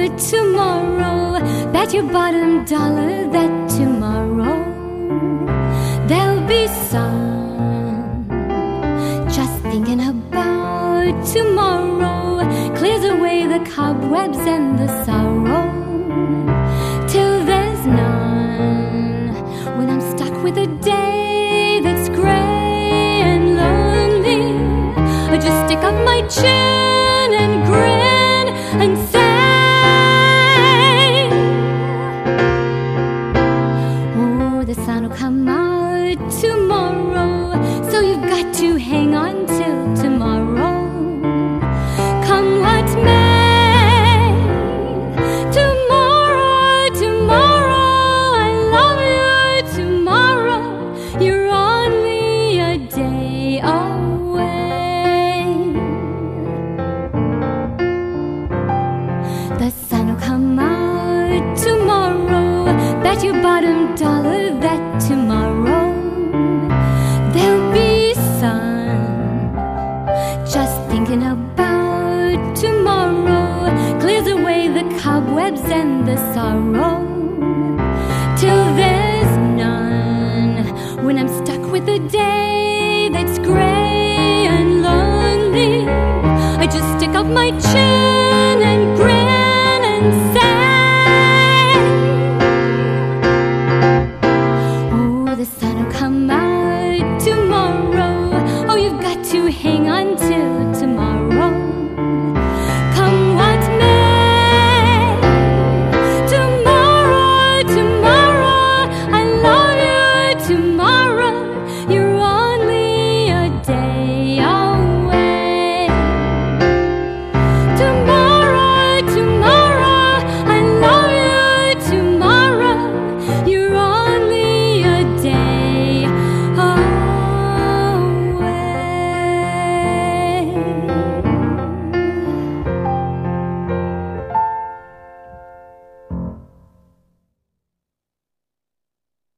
tomorrow. Bet your bottom dollar that tomorrow there'll be sun. Just thinking about tomorrow clears away the cobwebs and the sorrow, till there's none. When I'm stuck with a day that's gray and lonely, I just stick up my chin and grin and say, oh, the sun will come out tomorrow, so you've got to hang on till tomorrow. Come what may, tomorrow, tomorrow, I love you tomorrow. You're only a day away. The sun will come out tomorrow. Bet your bottom dollar that tomorrow there'll be sun. Just thinking about tomorrow clears away the cobwebs and the sorrow, till there's none. When I'm stuck with a day that's gray and lonely, I just stick up my chin and grin and say, oh, the sun will come out tomorrow. Oh, you've got to hang on till